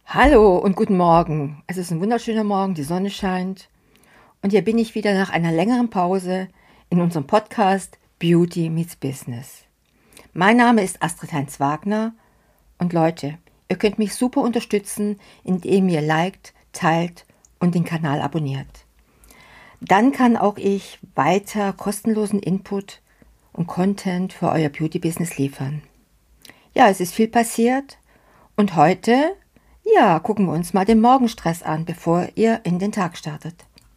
Hallo und guten Morgen. Es ist ein wunderschöner Morgen, die Sonne scheint. Und hier bin ich wieder nach einer längeren Pause in unserem Podcast Beauty Meets Business. Mein Name ist Astrid Heinz-Wagner und Leute, ihr könnt mich super unterstützen, indem ihr liked, teilt und den Kanal abonniert. Dann kann auch ich weiter kostenlosen Input und Content für euer Beauty-Business liefern. Ja, es ist viel passiert und heute gucken wir uns mal den Morgenstress an, bevor ihr in den Tag startet.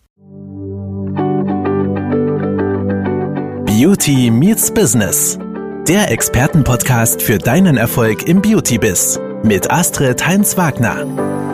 Beauty Meets Business. Der Expertenpodcast für deinen Erfolg im Beauty-Biz mit Astrid Heinz-Wagner.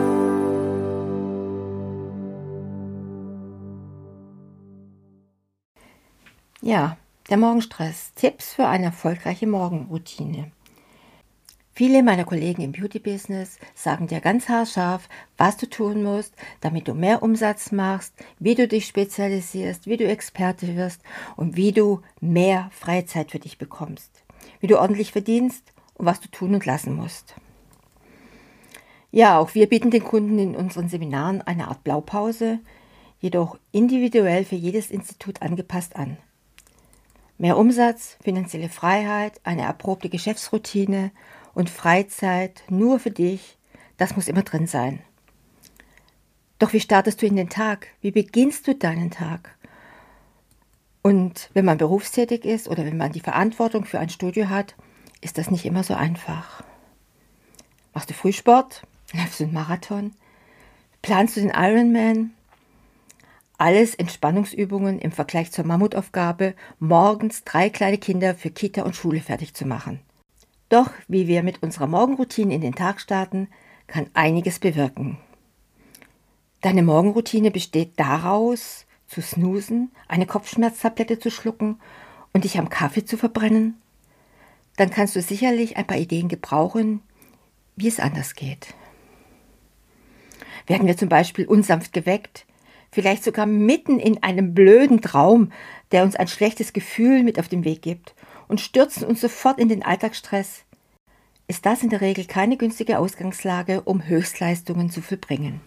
Ja, der Morgenstress. Tipps für eine erfolgreiche Morgenroutine. Viele meiner Kollegen im Beauty-Business sagen dir ganz haarscharf, was du tun musst, damit du mehr Umsatz machst, wie du dich spezialisierst, wie du Experte wirst und wie du mehr Freizeit für dich bekommst, wie du ordentlich verdienst und was du tun und lassen musst. Ja, auch wir bieten den Kunden in unseren Seminaren eine Art Blaupause, jedoch individuell für jedes Institut angepasst an. Mehr Umsatz, finanzielle Freiheit, eine erprobte Geschäftsroutine und Freizeit nur für dich, das muss immer drin sein. Doch wie startest du in den Tag? Wie beginnst du deinen Tag? Und wenn man berufstätig ist oder wenn man die Verantwortung für ein Studio hat, ist das nicht immer so einfach. Machst du Frühsport? Läufst du einen Marathon? Planst du den Ironman? Alles Entspannungsübungen im Vergleich zur Mammutaufgabe, morgens 3 kleine Kinder für Kita und Schule fertig zu machen. Doch wie wir mit unserer Morgenroutine in den Tag starten, kann einiges bewirken. Deine Morgenroutine besteht daraus, zu snoosen, eine Kopfschmerztablette zu schlucken und dich am Kaffee zu verbrennen. Dann kannst du sicherlich ein paar Ideen gebrauchen, wie es anders geht. Werden wir zum Beispiel unsanft geweckt, vielleicht sogar mitten in einem blöden Traum, der uns ein schlechtes Gefühl mit auf den Weg gibt und stürzen uns sofort in den Alltagsstress, ist das in der Regel keine günstige Ausgangslage, um Höchstleistungen zu vollbringen.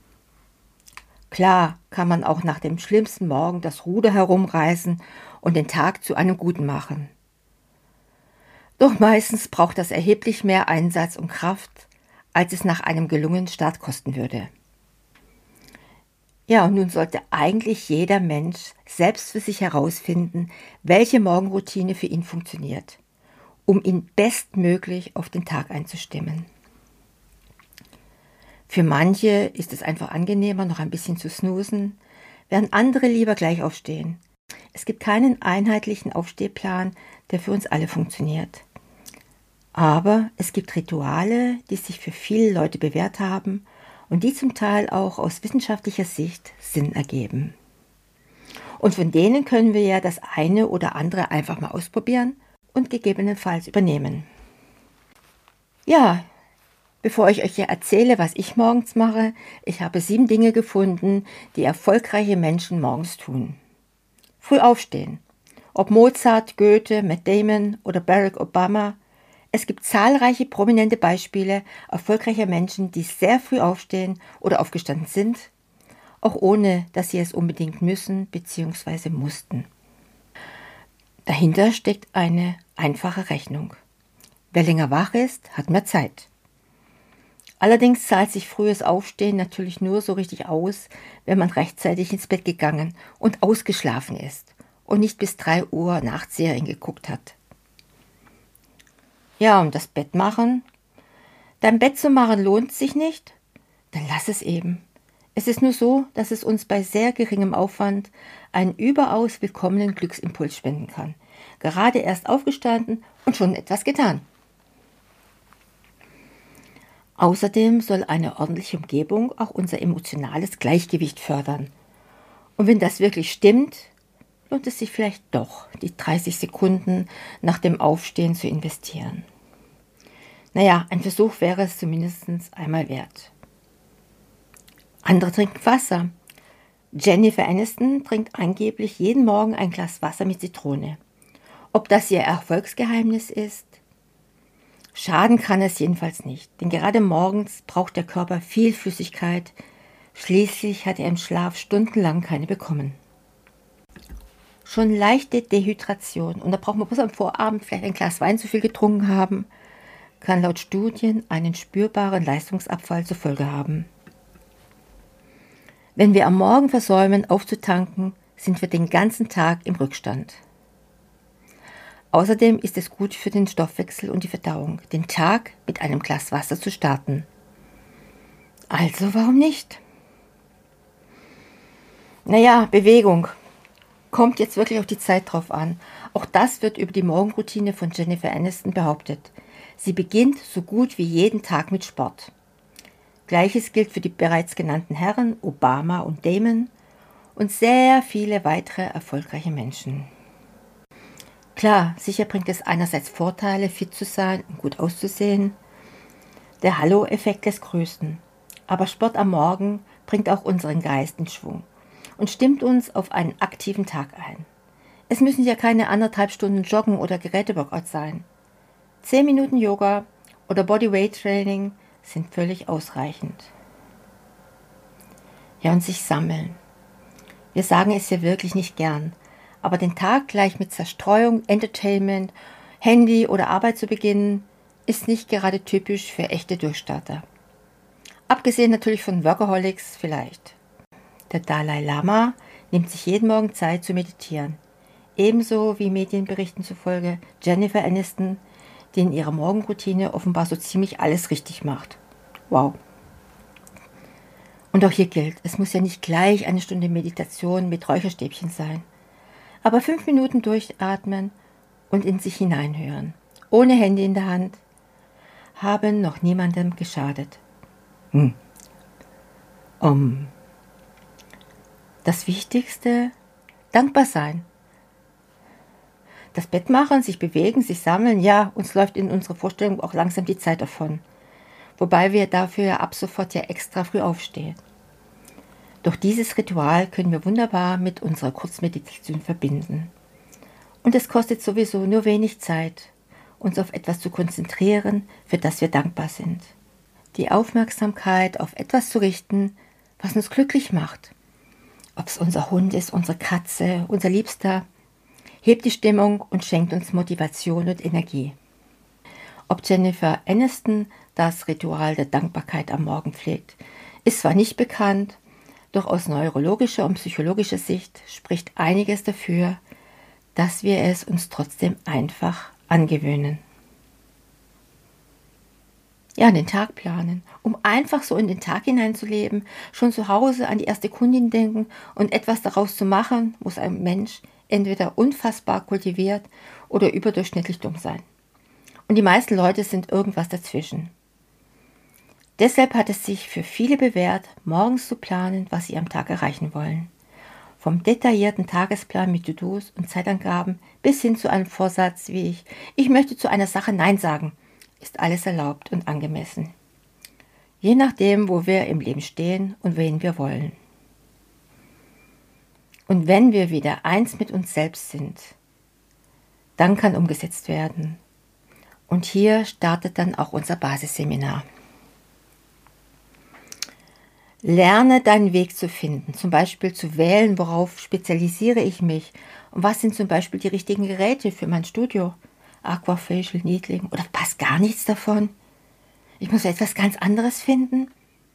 Klar kann man auch nach dem schlimmsten Morgen das Ruder herumreißen und den Tag zu einem guten machen. Doch meistens braucht das erheblich mehr Einsatz und Kraft, als es nach einem gelungenen Start kosten würde. Ja, und nun sollte eigentlich jeder Mensch selbst für sich herausfinden, welche Morgenroutine für ihn funktioniert, um ihn bestmöglich auf den Tag einzustimmen. Für manche ist es einfach angenehmer, noch ein bisschen zu snoosen, während andere lieber gleich aufstehen. Es gibt keinen einheitlichen Aufstehplan, der für uns alle funktioniert. Aber es gibt Rituale, die sich für viele Leute bewährt haben und die zum Teil auch aus wissenschaftlicher Sicht Sinn ergeben. Und von denen können wir ja das eine oder andere einfach mal ausprobieren und gegebenenfalls übernehmen. Ja, bevor ich euch hier erzähle, was ich morgens mache, ich habe 7 Dinge gefunden, die erfolgreiche Menschen morgens tun. Früh aufstehen. Ob Mozart, Goethe, Matt Damon oder Barack Obama, es gibt zahlreiche prominente Beispiele erfolgreicher Menschen, die sehr früh aufstehen oder aufgestanden sind, auch ohne, dass sie es unbedingt müssen bzw. mussten. Dahinter steckt eine einfache Rechnung. Wer länger wach ist, hat mehr Zeit. Allerdings zahlt sich frühes Aufstehen natürlich nur so richtig aus, wenn man rechtzeitig ins Bett gegangen und ausgeschlafen ist und nicht bis 3 Uhr nachts Serien geguckt hat. Ja, und das Bett machen? Dein Bett zu machen lohnt sich nicht? Dann lass es eben. Es ist nur so, dass es uns bei sehr geringem Aufwand einen überaus willkommenen Glücksimpuls spenden kann. Gerade erst aufgestanden und schon etwas getan. Außerdem soll eine ordentliche Umgebung auch unser emotionales Gleichgewicht fördern. Und wenn das wirklich stimmt, lohnt es sich vielleicht doch, die 30 Sekunden nach dem Aufstehen zu investieren. Naja, ein Versuch wäre es zumindest einmal wert. Andere trinken Wasser. Jennifer Aniston trinkt angeblich jeden Morgen ein Glas Wasser mit Zitrone. Ob das ihr Erfolgsgeheimnis ist? Schaden kann es jedenfalls nicht, denn gerade morgens braucht der Körper viel Flüssigkeit. Schließlich hat er im Schlaf stundenlang keine bekommen. Schon leichte Dehydration, und da braucht man bloß am Vorabend vielleicht ein Glas Wein zu viel getrunken haben, kann laut Studien einen spürbaren Leistungsabfall zur Folge haben. Wenn wir am Morgen versäumen, aufzutanken, sind wir den ganzen Tag im Rückstand. Außerdem ist es gut für den Stoffwechsel und die Verdauung, den Tag mit einem Glas Wasser zu starten. Also warum nicht? Naja, Bewegung. Kommt jetzt wirklich auf die Zeit drauf an. Auch das wird über die Morgenroutine von Jennifer Aniston behauptet. Sie beginnt so gut wie jeden Tag mit Sport. Gleiches gilt für die bereits genannten Herren Obama und Damon und sehr viele weitere erfolgreiche Menschen. Klar, sicher bringt es einerseits Vorteile, fit zu sein und gut auszusehen. Der Hallo-Effekt lässt grüßen. Aber Sport am Morgen bringt auch unseren Geist in Schwung und stimmt uns auf einen aktiven Tag ein. Es müssen ja keine 1,5 Stunden Joggen oder Geräteworkout sein. 10 Minuten Yoga oder Bodyweight-Training sind völlig ausreichend. Ja, und sich sammeln. Wir sagen es ja wirklich nicht gern, aber den Tag gleich mit Zerstreuung, Entertainment, Handy oder Arbeit zu beginnen, ist nicht gerade typisch für echte Durchstarter. Abgesehen natürlich von Workaholics vielleicht. Der Dalai Lama nimmt sich jeden Morgen Zeit zu meditieren. Ebenso wie Medienberichten zufolge Jennifer Aniston, die in ihrer Morgenroutine offenbar so ziemlich alles richtig macht. Wow. Und auch hier gilt, es muss ja nicht gleich eine Stunde Meditation mit Räucherstäbchen sein. Aber 5 Minuten durchatmen und in sich hineinhören, ohne Handy in der Hand, haben noch niemandem geschadet. Das Wichtigste, dankbar sein. Das Bett machen, sich bewegen, sich sammeln, ja, uns läuft in unserer Vorstellung auch langsam die Zeit davon. Wobei wir dafür ab sofort ja extra früh aufstehen. Doch dieses Ritual können wir wunderbar mit unserer Kurzmeditation verbinden. Und es kostet sowieso nur wenig Zeit, uns auf etwas zu konzentrieren, für das wir dankbar sind. Die Aufmerksamkeit auf etwas zu richten, was uns glücklich macht. Ob es unser Hund ist, unsere Katze, unser Liebster, hebt die Stimmung und schenkt uns Motivation und Energie. Ob Jennifer Aniston das Ritual der Dankbarkeit am Morgen pflegt, ist zwar nicht bekannt, doch aus neurologischer und psychologischer Sicht spricht einiges dafür, dass wir es uns trotzdem einfach angewöhnen. Ja, den Tag planen, um einfach so in den Tag hineinzuleben, schon zu Hause an die erste Kundin denken und etwas daraus zu machen, muss ein Mensch entweder unfassbar kultiviert oder überdurchschnittlich dumm sein. Und die meisten Leute sind irgendwas dazwischen. Deshalb hat es sich für viele bewährt, morgens zu planen, was sie am Tag erreichen wollen. Vom detaillierten Tagesplan mit To-Dos und Zeitangaben bis hin zu einem Vorsatz wie ich möchte zu einer Sache Nein sagen, ist alles erlaubt und angemessen. Je nachdem, wo wir im Leben stehen und wen wir wollen. Und wenn wir wieder eins mit uns selbst sind, dann kann umgesetzt werden. Und hier startet dann auch unser Basisseminar. Lerne deinen Weg zu finden, zum Beispiel zu wählen, worauf spezialisiere ich mich und was sind zum Beispiel die richtigen Geräte für mein Studio. Aquafacial, Needling oder passt gar nichts davon? Ich muss etwas ganz anderes finden?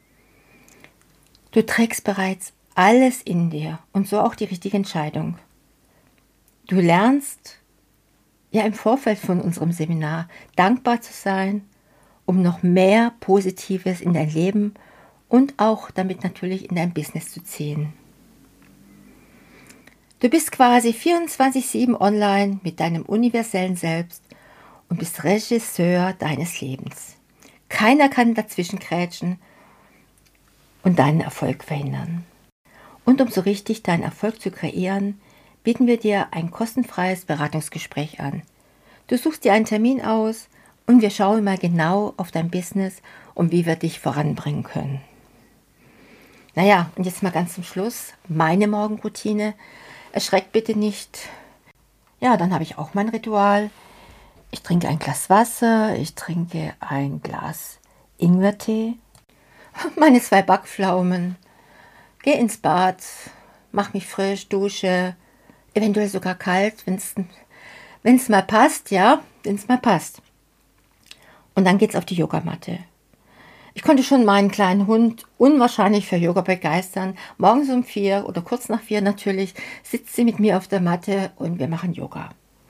Du trägst bereits alles in dir und so auch die richtige Entscheidung. Du lernst ja im Vorfeld von unserem Seminar dankbar zu sein, um noch mehr Positives in dein Leben und auch damit natürlich in dein Business zu ziehen. Du bist quasi 24/7 online mit deinem universellen Selbst und bist Regisseur deines Lebens. Keiner kann dazwischen grätschen und deinen Erfolg verhindern. Und um so richtig deinen Erfolg zu kreieren, bieten wir dir ein kostenfreies Beratungsgespräch an. Du suchst dir einen Termin aus und wir schauen mal genau auf dein Business und wie wir dich voranbringen können. Naja, und jetzt mal ganz zum Schluss, meine Morgenroutine. Erschreckt bitte nicht. Ja, dann habe ich auch mein Ritual. Ich trinke ein Glas Wasser, ich trinke ein Glas Ingwertee, meine 2 Backpflaumen, gehe ins Bad, mach mich frisch, dusche, eventuell sogar kalt, wenn es mal passt, ja, wenn es mal passt. Und dann geht's auf die Yogamatte. Ich konnte schon meinen kleinen Hund unwahrscheinlich für Yoga begeistern. Morgens um 4 oder kurz nach 4 natürlich sitzt sie mit mir auf der Matte und wir machen Yoga.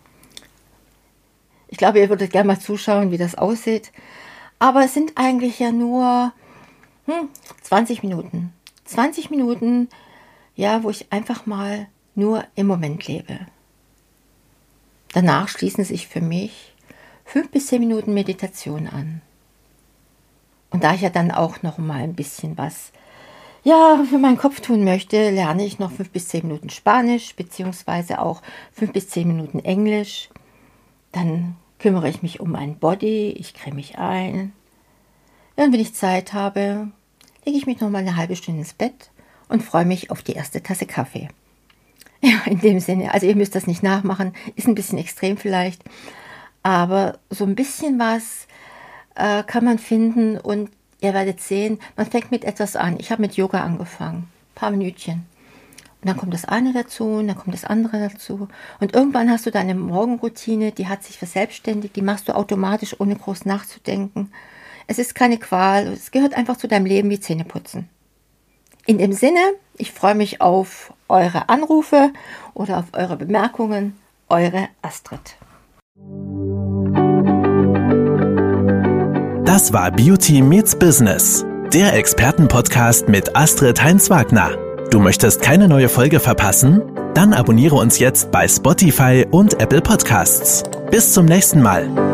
Ich glaube, ihr würdet gerne mal zuschauen, wie das aussieht. Aber es sind eigentlich ja nur 20 Minuten. 20 Minuten, ja, wo ich einfach mal nur im Moment lebe. Danach schließen sich für mich 5 bis 10 Minuten Meditation an. Und da ich ja dann auch noch mal ein bisschen was für meinen Kopf tun möchte, lerne ich noch 5 bis 10 Minuten Spanisch, beziehungsweise auch 5 bis 10 Minuten Englisch. Dann kümmere ich mich um meinen Body, ich creme mich ein. Ja, und wenn ich Zeit habe, lege ich mich noch mal eine halbe Stunde ins Bett und freue mich auf die erste Tasse Kaffee. Ja, in dem Sinne, also ihr müsst das nicht nachmachen, ist ein bisschen extrem vielleicht, aber so ein bisschen was kann man finden und ihr werdet sehen, man fängt mit etwas an. Ich habe mit Yoga angefangen, ein paar Minütchen. Und dann kommt das eine dazu und dann kommt das andere dazu. Und irgendwann hast du deine Morgenroutine, die hat sich verselbstständigt, die machst du automatisch, ohne groß nachzudenken. Es ist keine Qual, es gehört einfach zu deinem Leben wie Zähneputzen. In dem Sinne, ich freue mich auf eure Anrufe oder auf eure Bemerkungen. Eure Astrid. Das war Beauty Meets Business, der Expertenpodcast mit Astrid Heinz-Wagner. Du möchtest keine neue Folge verpassen? Dann abonniere uns jetzt bei Spotify und Apple Podcasts. Bis zum nächsten Mal.